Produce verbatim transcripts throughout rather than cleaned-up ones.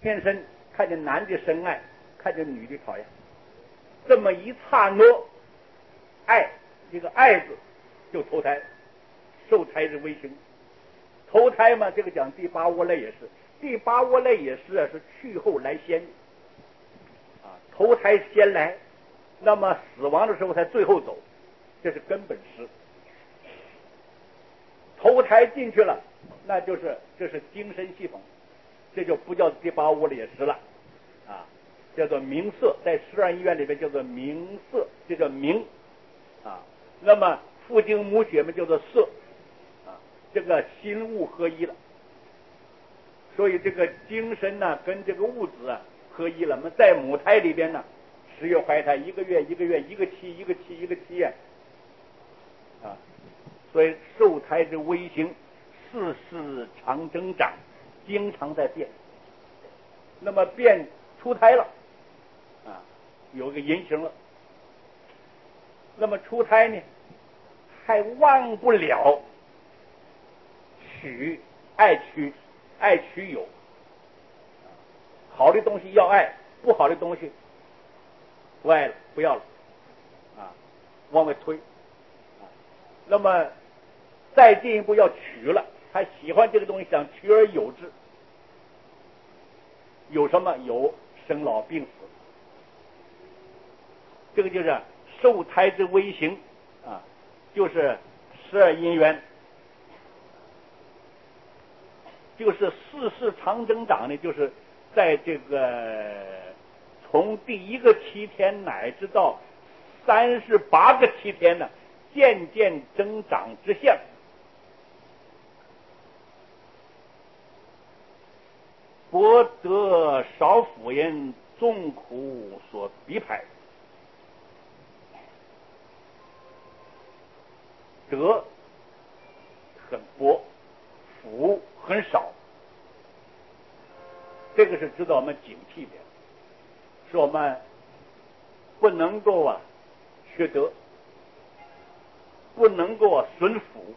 天生看见男的深爱，看见女的讨厌，这么一刹那，爱这个爱字就投胎，受胎之微形。投胎嘛，这个讲第八窝类也是，第八窝类也是啊，是去后来先啊，投胎先来，那么死亡的时候才最后走，这是根本师。投胎进去了，那就是这是精神系统，这就不叫第八窝类也是了啊，叫做明色，在十二医院里面叫做明色，这叫明啊。那么父精母血嘛叫做色。这个心物合一了，所以这个精神呢跟这个物质啊合一了。那么在母胎里边呢，十月怀胎，一个月一个月，一个期一个期一个期呀，啊，所以受胎之微形，世事常增长，经常在变。那么变出胎了，啊，有个人形了。那么出胎呢，还忘不了。取爱取爱取有，好的东西要爱，不好的东西不爱了，不要了，啊，往外推，啊，那么再进一步要取了，他喜欢这个东西，想取而有之，有什么？有生老病死，这个就是受胎之微形啊，就是十二因缘。就是世事常增长呢，就是在这个从第一个七天乃至到三十八个七天呢，渐渐增长之相。博得少辅人，众苦所逼排。德很薄，福很少，这个是知道我们警惕的，是我们不能够啊缺德，不能够啊损福，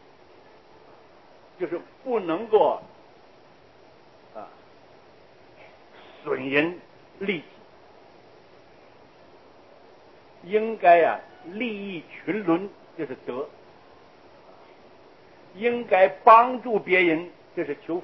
就是不能够啊损人利己，应该啊利益群伦，这是德。应该帮助别人，这是求福。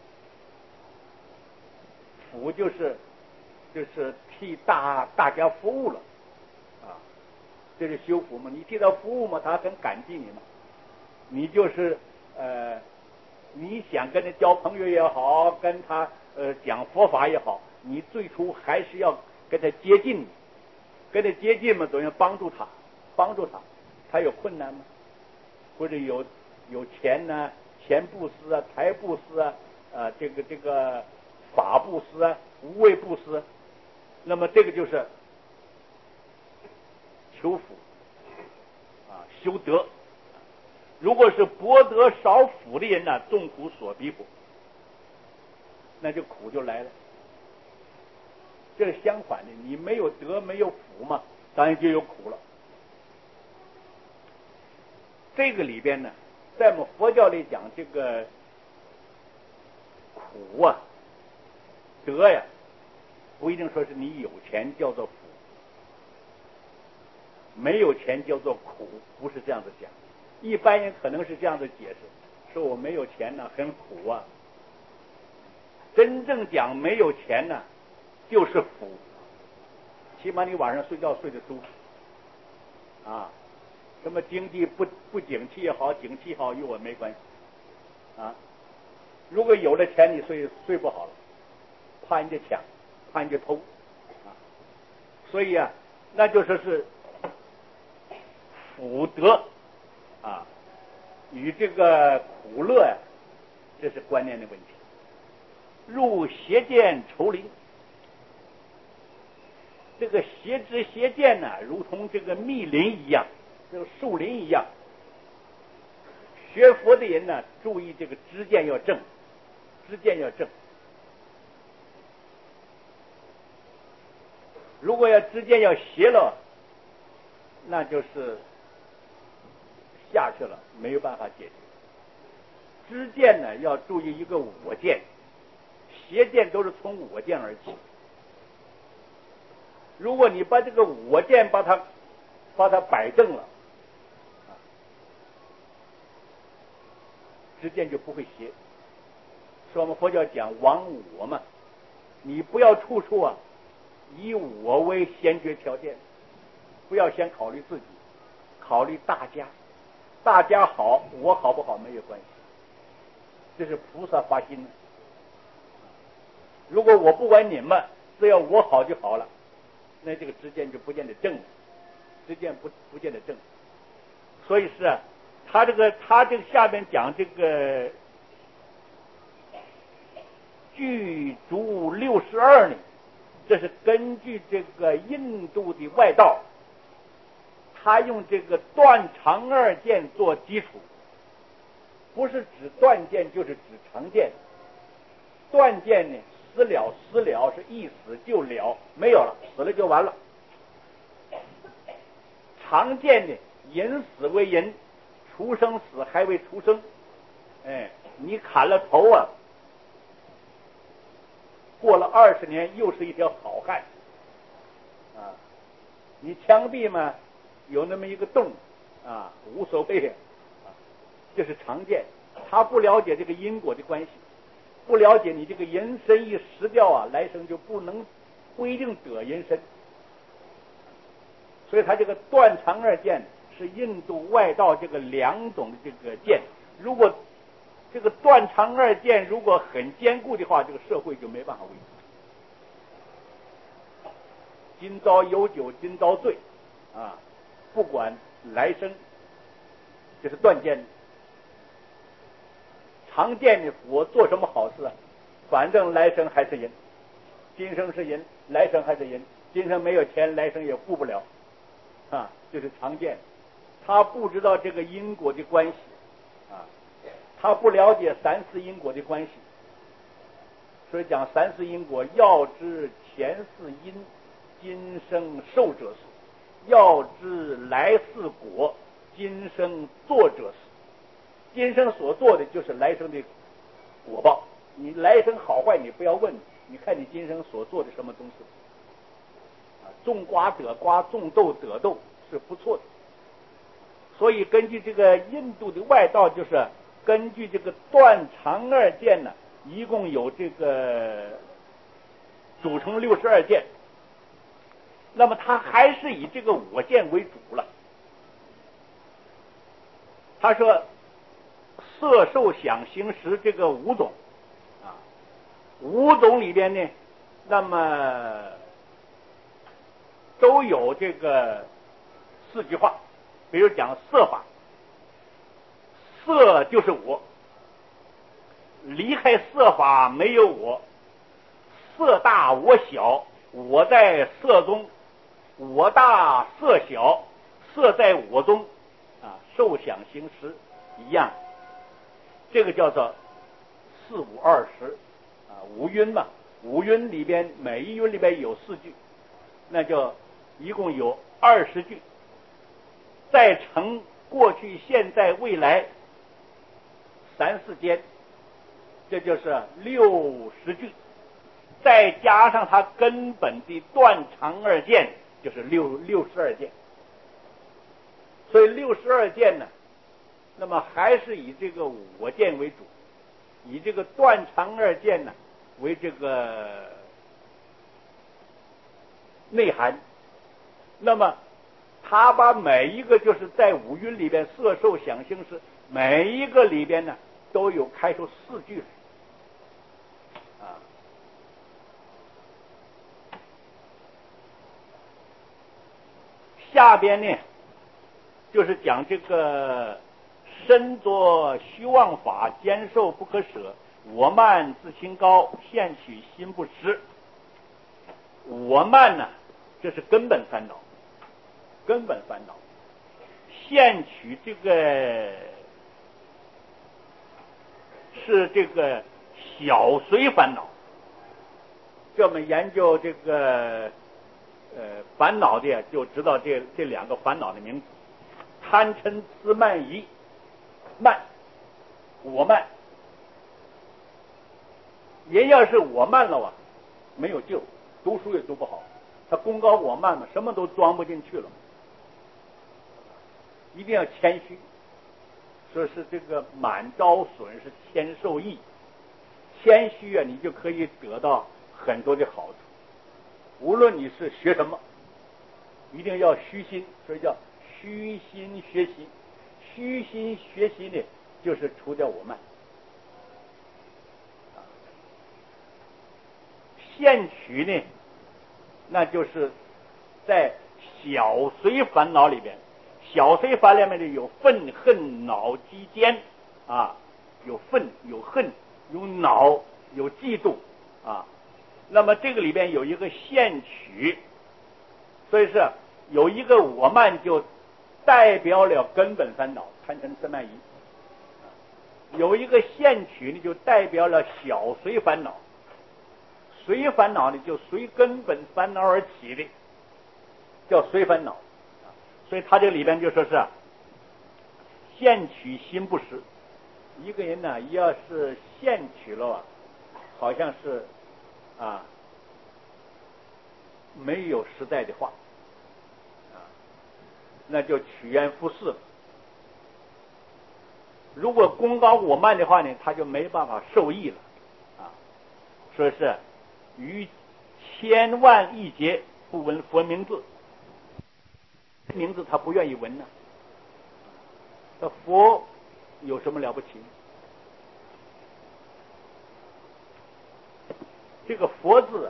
福就是就是替大大家服务了啊，这是修福嘛。你替他服务嘛，他很感激你嘛。你就是呃，你想跟他交朋友也好，跟他呃讲佛法也好，你最初还是要跟他接近，跟他接近嘛，总要帮助他，帮助他。他有困难吗？或者有。有钱呢、啊，钱布施啊，财布施啊，啊，这个这个法布施啊，无畏布施，那么这个就是求福啊，修德。如果是博得少福的人呢、啊，众苦所逼迫，那就苦就来了。这是相反的，你没有德没有福嘛，当然就有苦了。这个里边呢。在我们佛教里讲，这个苦啊、德呀，不一定说是你有钱叫做福，没有钱叫做苦，不是这样子讲。一般人可能是这样的解释，说我没有钱呢，很苦啊。真正讲没有钱呢，就是福，起码你晚上睡觉睡得舒服啊。什么经济不不景气也好，景气好与我没关系啊。如果有了钱，你睡睡不好了，怕人家抢，怕人家偷啊。所以啊，那就说是福德啊，与这个苦乐呀、啊，这是观念的问题。入邪见愁林，这个邪知邪见呢、啊，如同这个密林一样。这个树林一样，学佛的人呢，注意这个知见要正，知见要正。如果要知见要邪了，那就是下去了，没有办法解决。知见呢，要注意一个我见， 邪见都是从我见而起。如果你把这个我见把它把它摆正了，啊，知见就不会邪。所以我们佛教讲亡我嘛，你不要处处啊以我为先决条件，不要先考虑自己，考虑大家，大家好，我好不好没有关系，这是菩萨发心。如果我不管你们，只要我好就好了，那这个知见就不见得正，知见不不见得正。所以是啊，他这个他这个下边讲这个具足六十二呢，这是根据这个印度的外道，他用这个断常二见做基础，不是指断见就是指常见。断见呢，死了死了是一死就了，没有了，死了就完了。常见呢，因死为因，出生死还为出生。哎，你砍了头啊，过了二十年又是一条好汉啊！你枪毙嘛，有那么一个洞啊，无所谓啊，这是常见。他不了解这个因果的关系，不了解你这个人身一失掉啊，来生就不能不一定得人身。所以他这个断常二见是印度外道这个两种的这个见。如果这个断常二见如果很坚固的话，这个社会就没办法维持。今朝有酒今朝醉啊，不管来生，这是断见。常见的我做什么好事啊，反正来生还是人，今生是人，来生还是人，今生没有钱，来生也富不了啊，这是常见。他不知道这个因果的关系啊，他不了解三世因果的关系，所以讲三世因果，要知前世因，今生受者是；要知来世果，今生作者是。今生所做的就是来生的果报，你来生好坏你不要问，你看你今生所做的什么东西啊，种瓜得瓜，种豆得豆是不错的。所以根据这个印度的外道，就是根据这个断常二见呢，一共有这个组成六十二见，那么他还是以这个我见为主了。他说色受想行识这个五种啊，五种里边呢，那么都有这个四句话。比如讲色法，色就是我，离开色法没有我，色大我小，我在色中，我大色小，色在我中啊，受想行识一样，这个叫做四五二十啊，五蕴嘛，五蕴里边每一蕴里边有四句，那就一共有二十句，再乘过去现在未来三世间，这就是六十句，再加上它根本的断常二见，就是六六十二见。所以六十二见呢，那么还是以这个我见为主，以这个断常二见呢为这个内涵。那么他把每一个就是在五蕴里边色受想行识，每一个里边呢都有开出四句来啊。下边呢就是讲这个身作虚妄法，坚受不可舍，我慢自清高，现取心不实。我慢呢，这是根本烦恼，根本烦恼。现取这个是这个小随烦恼。这么研究这个呃烦恼的，就知道这这两个烦恼的名字：贪嗔痴慢疑。慢，我慢， 人要是我慢了啊，没有救，读书也读不好。他功高我慢嘛，什么都装不进去了。一定要谦虚，说是这个满招损，是谦受益。谦虚啊，你就可以得到很多的好处。无论你是学什么，一定要虚心，所以叫虚心学习。虚心学习呢，就是除掉我慢。现取呢，那就是在小随烦恼里边，小随烦恼里面有愤恨恼机奸啊，有愤有恨有恼有嫉妒啊。那么这个里边有一个现取，所以是有一个我慢就代表了根本烦恼贪嗔痴慢疑，有一个现取呢就代表了小随烦恼。随烦恼呢，就随根本烦恼而起的，叫随烦恼。所以他这里边就说是啊，现取心不实。一个人呢，要是现取了啊，好像是啊没有实在的话啊，那就取言附事了。如果功高我慢的话呢，他就没办法受益了啊。说是于千万亿劫不闻佛名字，名字他不愿意闻呢。这佛有什么了不起？这个佛字啊，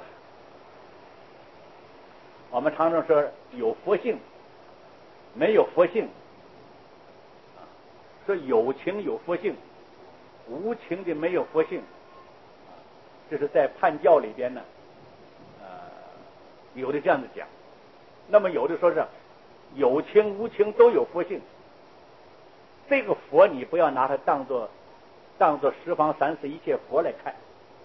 我们常常说有佛性，没有佛性。说有情有佛性，无情的没有佛性。这是在判教里边呢，呃，有的这样子讲。那么有的说是有情无情都有佛性。这个佛你不要拿它当做当做十方三世一切佛来看。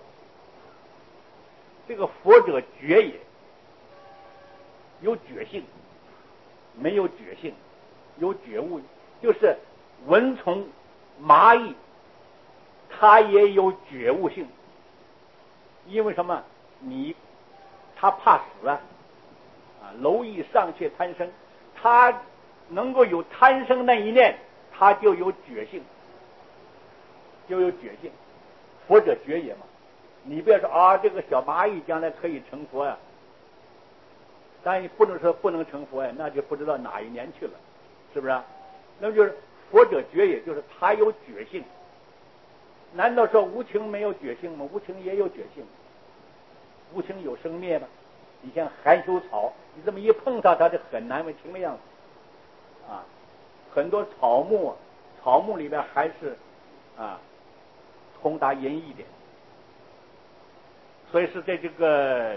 这个佛者觉也，有觉性，没有觉性，有觉悟，就是蚊虫蚂蚁，它也有觉悟性。因为什么？你他怕死啊！啊，蝼蚁尚且贪生，他能够有贪生那一念，他就有觉性，就有觉性。佛者觉也嘛。你不要说啊，这个小蚂蚁将来可以成佛呀、啊，但你不能说不能成佛呀，那就不知道哪一年去了，是不是、啊？那么就是佛者觉也，就是他有觉性。难道说无情没有觉性吗？无情也有觉性。无情有生灭吗？你像含羞草，你这么一碰它，它就很难为情的样子啊。很多草木，草木里边还是啊通达仁义的。所以是在这个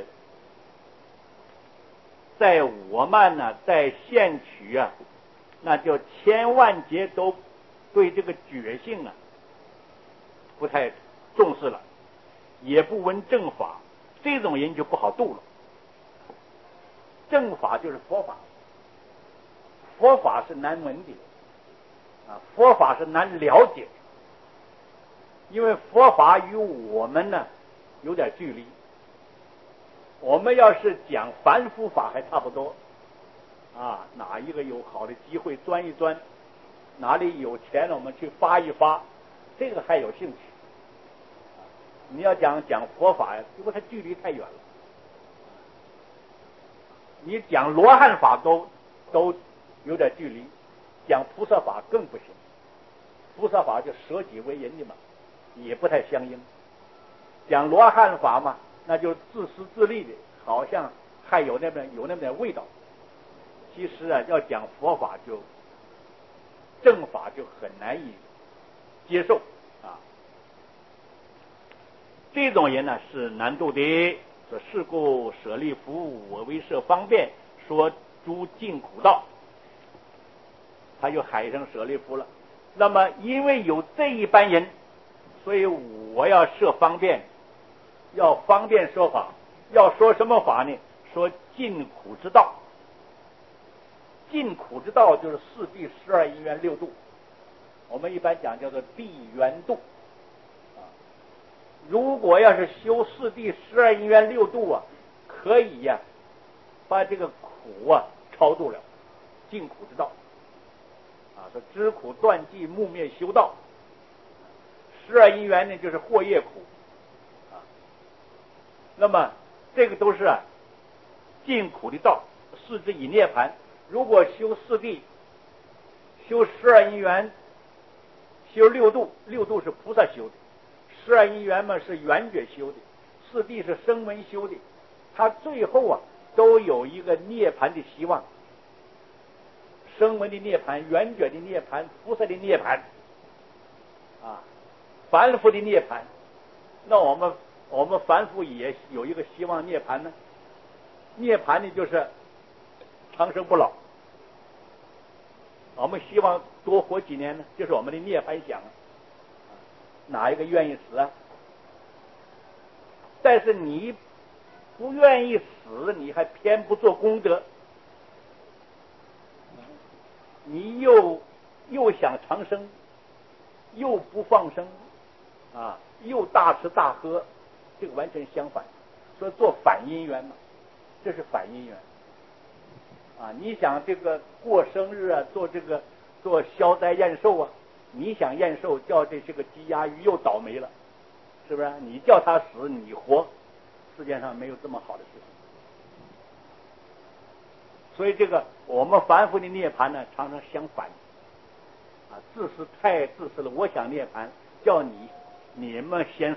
在我慢呢，在现取啊，那就千万劫都对这个觉性啊不太重视了，也不闻正法。这种人就不好度了。正法就是佛法，佛法是难闻的啊，佛法是难了解的，因为佛法与我们呢有点距离。我们要是讲凡夫法还差不多啊，哪一个有好的机会钻一钻，哪里有钱了我们去发一发，这个还有兴趣。你要讲讲佛法呀，因为它距离太远了。你讲罗汉法都都有点距离，讲菩萨法更不行。菩萨法就舍己为人的嘛，也不太相应。讲罗汉法嘛，那就自私自利的，好像还有那么有那么点味道。其实啊，要讲佛法就正法就很难以接受啊。这种人呢是难度的，说是故舍利弗，我为设方便，说诸尽苦道。他就喊一声舍利弗了。那么因为有这一般人，所以我要设方便，要方便说法。要说什么法呢？说尽苦之道。尽苦之道就是四谛十二因缘六度，我们一般讲叫做谛圆度啊。 如果要是修四谛十二因缘六度啊，可以呀、啊，把这个苦啊超度了，尽苦之道啊，说知苦断际木灭修道。十二因缘呢，就是惑业苦啊。那么这个都是啊，尽苦的道，视之以涅盘。如果修四谛，修十二因缘，修六度，六度是菩萨修的，十二因缘嘛是圆觉修的，四谛是声闻修的，他最后啊都有一个涅盘的希望。声闻的涅盘，圆觉的涅盘，菩萨的涅盘啊，凡夫的涅盘。那我们我们凡夫也有一个希望涅盘呢，涅盘呢就是长生不老。我们希望多活几年呢，就是我们的涅槃想。哪一个愿意死啊？但是你不愿意死，你还偏不做功德，你又又想长生，又不放生啊，又大吃大喝，这个完全相反。说做反因缘嘛，这是反因缘啊！你想这个过生日啊，做这个做消灾延寿啊，你想延寿，叫这些个鸡鸭鱼又倒霉了，是不是？你叫他死，你活，世界上没有这么好的事情。所以这个我们凡夫的涅槃呢，常常相反啊，自私太自私了。我想涅槃，叫你你们先死。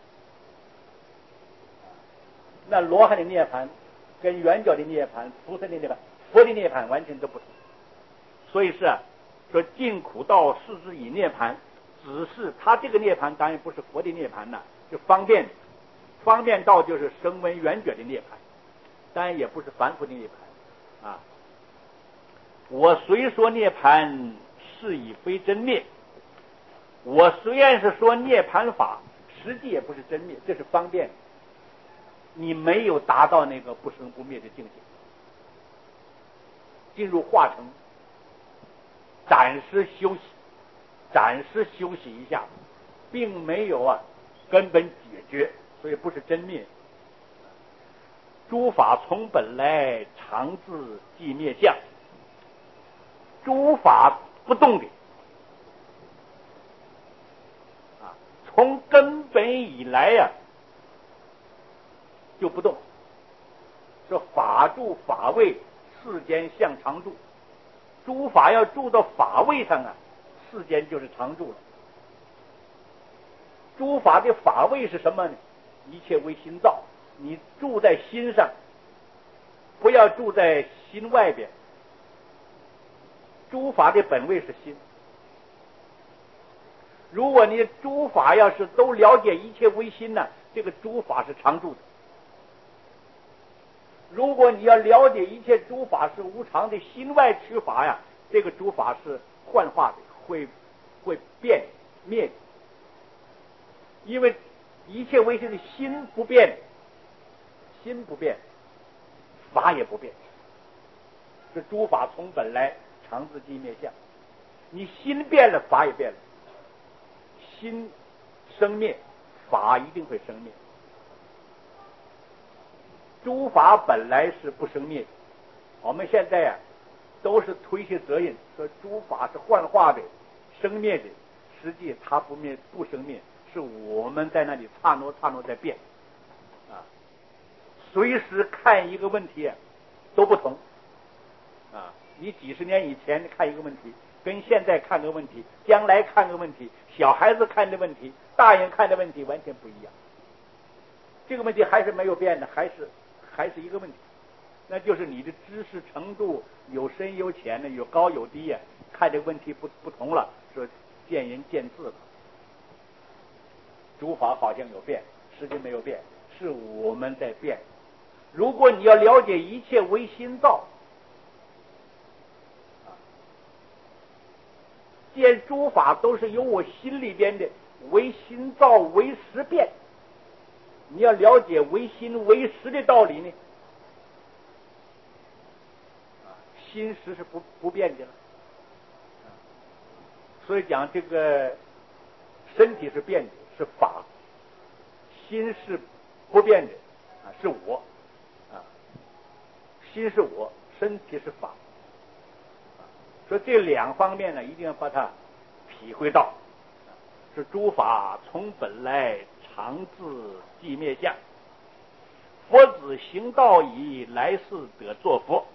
那罗汉的涅槃跟圆觉的涅槃、菩萨的涅槃、佛的涅槃完全都不同。所以是啊，说尽苦道视之以涅槃，只是他这个涅槃当然不是佛的涅槃了，就方便方便道就是声闻圆觉的涅槃，当然也不是凡夫的涅槃啊。我虽说涅槃，是以非真灭。我虽然是说涅槃法，实际也不是真灭，这是方便。你没有达到那个不生不灭的境界，进入化成，暂时休息，暂时休息一下，并没有啊根本解决，所以不是真灭。诸法从本来，常自寂灭相。诸法不动的啊，从根本以来呀、啊。就不动，说法住法位，世间向常住。诸法要住到法位上啊，世间就是常住了。诸法的法位是什么呢？一切为心造，你住在心上，不要住在心外边。诸法的本位是心。如果你诸法要是都了解一切为心呢，这个诸法是常住的。如果你要了解一切诸法是无常的，心外取法呀，这个诸法是幻化的，会会变灭的。因为一切为心的心不变，心不变，法也不变。这诸法从本来，常自寂灭相。你心变了，法也变了。心生灭，法一定会生灭。诸法本来是不生灭的，我们现在呀、啊、都是推卸责任，说诸法是幻化的、生灭的，实际它不灭不生灭，是我们在那里刹那刹那在变啊。随时看一个问题、啊、都不同啊。你几十年以前看一个问题，跟现在看个问题，将来看个问题，小孩子看的问题，大人看的问题完全不一样。这个问题还是没有变的，还是还是一个问题，那就是你的知识程度有深有浅的，有高有低呀、啊，看这个问题不不同了，说见仁见智了。诸法好像有变，实际没有变，是我们在变。如果你要了解一切为心造，见诸法都是由我心里边的为心造为实变。你要了解为心为实的道理呢，心实是不不变的了。所以讲这个身体是变的，是法心是不变的啊，是我啊，心是我，身体是法。所以这两方面呢，一定要把它体会到。是诸法从本来，常自寂灭相。佛子行道矣，来世得作佛。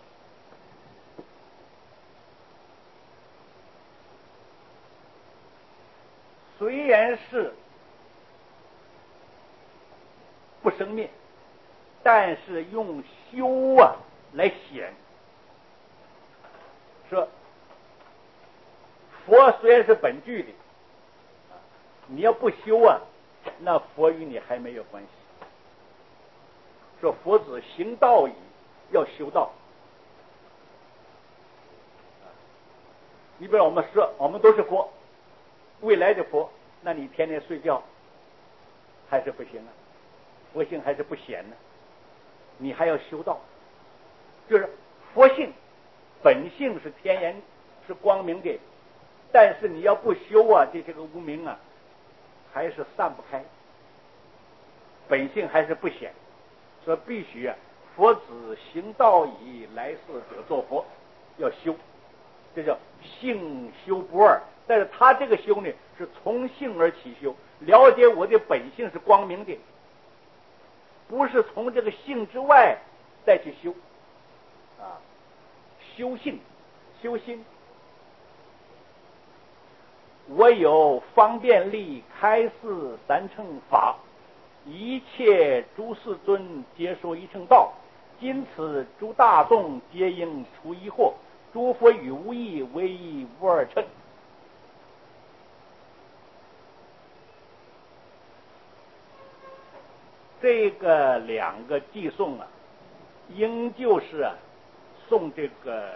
虽然是不生灭，但是用修啊来显。说佛虽然是本具的，你要不修啊，那佛与你还没有关系。说佛子行道矣，要修道。你比如我们说，我们都是佛，未来的佛，那你天天睡觉还是不行啊，佛性还是不显呢，你还要修道。就是佛性本性是天然是光明的，但是你要不修啊，这些个无明啊还是散不开，本性还是不显。所以必须啊，佛子行道矣，来世得作佛，要修，这叫性修不二。但是他这个修呢，是从性而起修，了解我的本性是光明的，不是从这个性之外再去修啊，修性修心。我有方便力，开示三乘法，一切诸世尊皆说一乘道，今此诸大众皆应除疑惑，诸佛与无异，唯一无二乘。这个两个偈颂啊，应就是啊送这个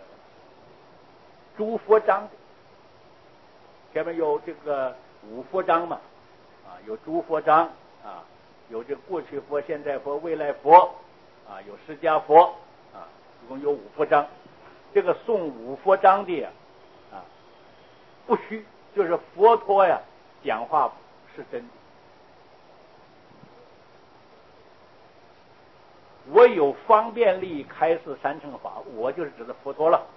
诸佛章的。前面有这个五佛章嘛，啊，有诸佛章啊，有这过去佛、现在佛、未来佛啊，有释迦佛啊，一共有五佛章。这个诵五佛章的啊，不虚，就是佛陀呀讲话是真的。我有方便力，开示三乘法，我就是指的佛陀了。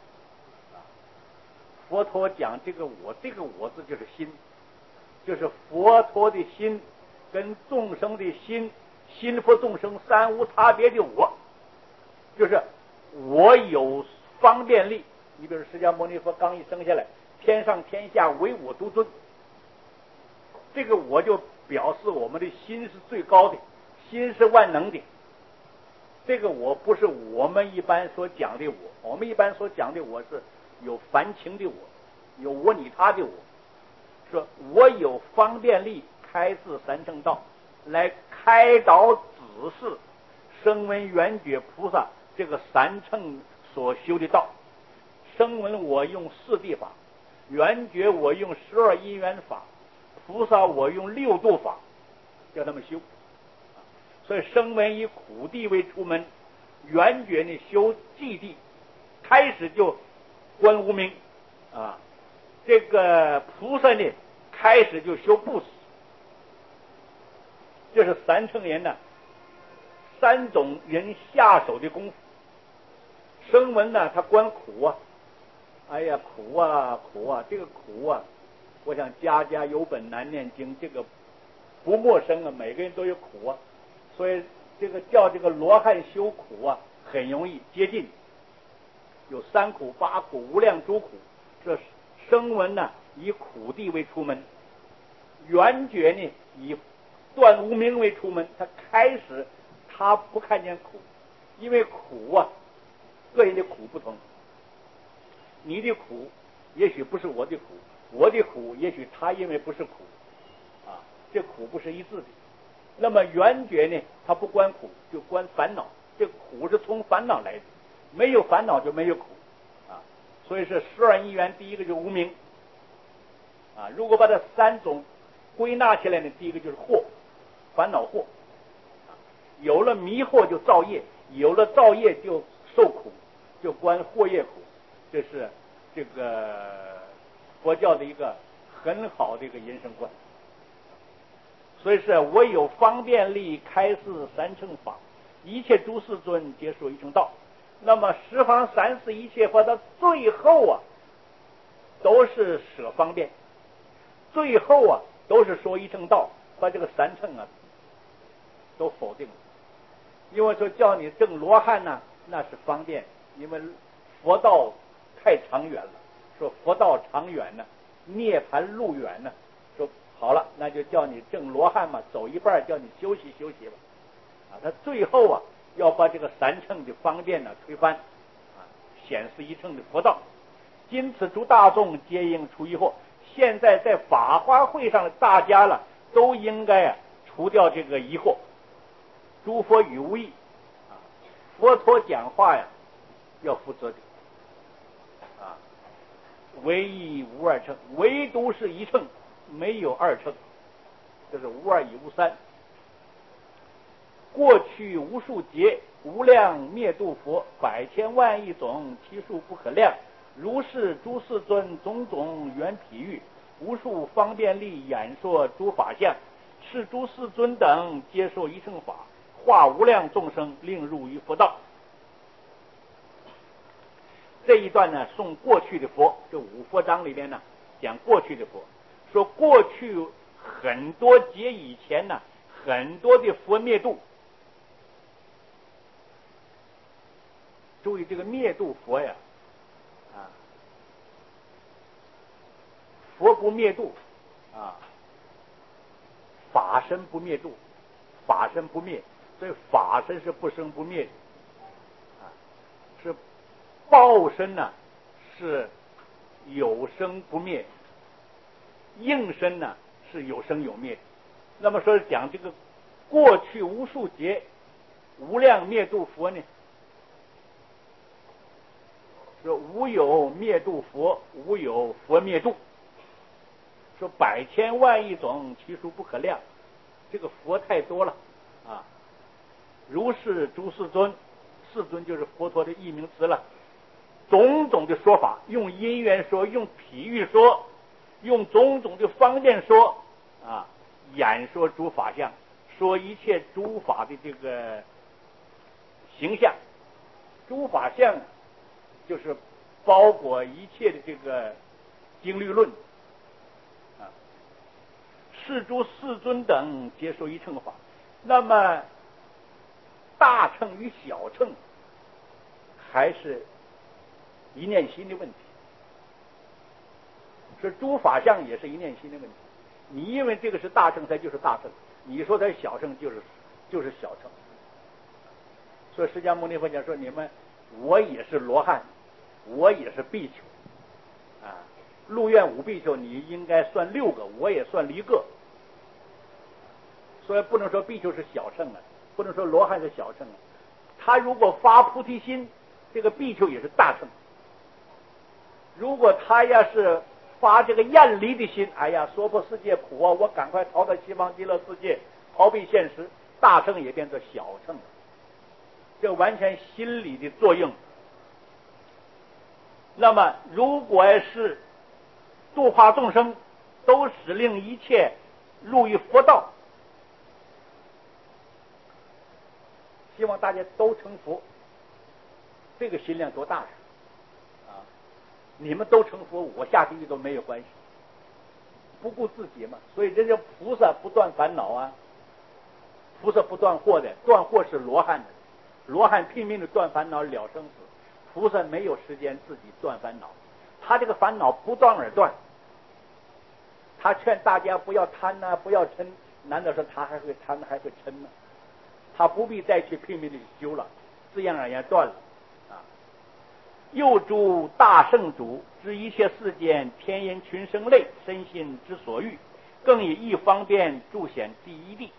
佛陀讲这个我，这个我字就是心，就是佛陀的心跟众生的心，心佛众生三无差别的我，就是我有方便力。你比如释迦牟尼佛刚一生下来，天上天下唯我独尊，这个我就表示我们的心是最高的，心是万能的。这个我不是我们一般所讲的我，我们一般所讲的我是有凡情的我，有我你他的我。说我有方便力，开示三乘道，来开导指示声闻缘觉菩萨这个三乘所修的道。声闻我用四谛法，缘觉我用十二因缘法，菩萨我用六度法，叫他们修。所以声闻以苦谛为出门，缘觉呢修寂谛，开始就观无明啊。这个菩萨呢开始就修不死。这是三乘人呢三种人下手的功夫。声闻呢他观苦啊，哎呀苦啊苦啊，这个苦啊，我想家家有本难念经，这个不陌生啊，每个人都有苦啊。所以这个叫这个罗汉修苦啊，很容易接近。有三苦、八苦、无量诸苦。这声闻呢以苦谛为出门，缘觉呢以断无明为出门。他开始他不看见苦，因为苦啊，个人的苦不同。你的苦也许不是我的苦，我的苦也许他因为不是苦啊，这苦不是一致的。那么缘觉呢，他不观苦，就观烦恼。这苦是从烦恼来的，没有烦恼就没有苦啊。所以是十二因缘，第一个就是无明啊。如果把这三种归纳起来呢，第一个就是惑，烦恼惑啊。有了迷惑就造业，有了造业就受苦，就观惑业苦。这是这个佛教的一个很好的一个人生观。 所以是唯有方便力开示三乘法，一切诸世尊皆说一乘道。那么十方三世一切佛到最后啊，都是舍方便，最后啊都是说一乘道，把这个三乘啊都否定了。因为说叫你证罗汉呢、啊，那是方便，因为佛道太长远了，说佛道长远呢，涅盘路远呢，说好了，那就叫你证罗汉嘛，走一半叫你休息休息吧。啊，他最后啊要把这个三乘的方便呢推翻，啊，显示一乘的佛道。因此诸大众皆应除疑惑。现在在法华会上的大家了，都应该啊除掉这个疑惑。诸佛语无异，啊，佛陀讲话呀要负责的，啊，唯一无二乘，唯独是一乘，没有二乘，就是无二亦无三。过去无数劫，无量灭度佛，百千万亿种，其数不可量。如是诸世尊种种缘譬喻，无数方便力演说诸法相，是诸世尊等接受一乘法，化无量众生，令入于佛道。这一段呢，送过去的佛，这五佛章里面呢，讲过去的佛，说过去很多劫以前呢，很多的佛灭度。注意这个灭度佛呀，啊，佛不灭度，啊，法身不灭度，法身不灭，所以法身是不生不灭的，啊，是报身呢是有生不灭，应身呢是有生有灭。那么说讲这个过去无数劫无量灭度佛呢，说无有灭度佛，无有佛灭度，说百千万亿种，其数不可量。这个佛太多了啊！如是诸世尊，世尊就是佛陀的译名词了。种种的说法，用因缘说，用譬喻说，用种种的方便说啊，演说诸法相，说一切诸法的这个形象。诸法相就是包括一切的这个经律论啊，是诸世尊等接受一乘法。那么大乘与小乘还是一念心的问题，是诸法相也是一念心的问题。你因为这个是大乘，它就是大乘；你说它是小乘，就是就是小乘。所以释迦牟尼佛讲说，你们我也是罗汉，我也是比丘啊，入院五比丘，你应该算六个，我也算一个。所以不能说比丘是小乘了，不能说罗汉是小乘了。他如果发菩提心，这个比丘也是大乘。如果他要是发这个厌离的心，哎呀，娑婆世界苦啊，我赶快逃到西方极乐世界，逃避现实，大乘也变成小乘了。这完全心理的作用。那么如果是度化众生，都使令一切入于佛道，希望大家都成佛，这个心量多大呀！啊，你们都成佛，我下地狱都没有关系，不顾自己嘛。所以人家菩萨不断烦恼啊，菩萨不断惑的，断惑是罗汉的，罗汉拼命的断烦恼了生死，菩萨没有时间自己断烦恼，他这个烦恼不断而断。他劝大家不要贪呐、啊，不要嗔，难道说他还会贪还会嗔呢？他不必再去拼命的修了，自然而然断了啊。又诸大圣主知一切世间天人群生类身心之所欲，更以一方便助显第一地。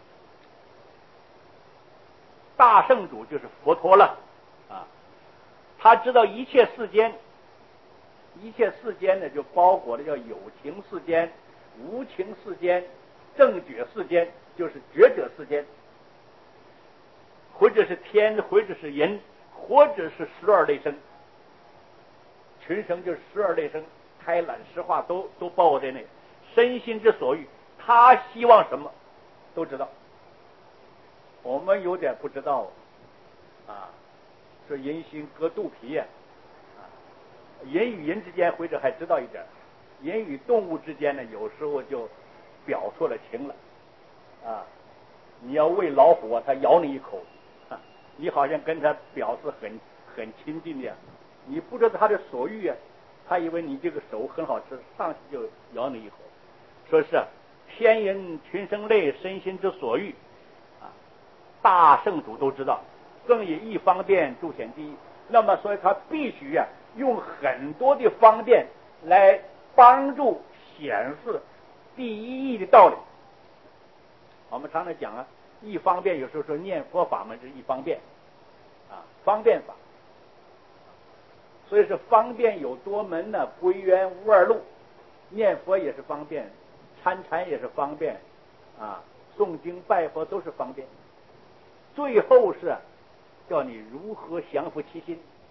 大圣主就是佛陀了啊，他知道一切世间，一切世间呢就包括了叫有情世间、无情世间、正觉世间，就是觉者世间，或者是天，或者是人，或者是十二类生。群生就是十二类生，开揽实化都都包括在内。身心之所欲，他希望什么， 都知道。我们有点不知道啊，说人心隔肚皮呀，啊，人与人之间或者还知道一点，人与动物之间呢，有时候就表错了情了啊。你要喂老虎啊，它咬你一口，啊，你好像跟它表示很很亲近的，你不知道它的所欲啊，他以为你这个手很好吃，上去就咬你一口。说是天人群生类，身心之所欲啊，大圣主都知道，更以一方便助显第一。那么所以他必须呀、啊，用很多的方便来帮助显示第一义的道理。我们常常讲啊，一方便有时候说念佛法门是一方便啊，方便法。所以是方便有多门呢，归元无二路，念佛也是方便，参禅也是方便啊，诵经拜佛都是方便。最后是叫你如何降伏其心，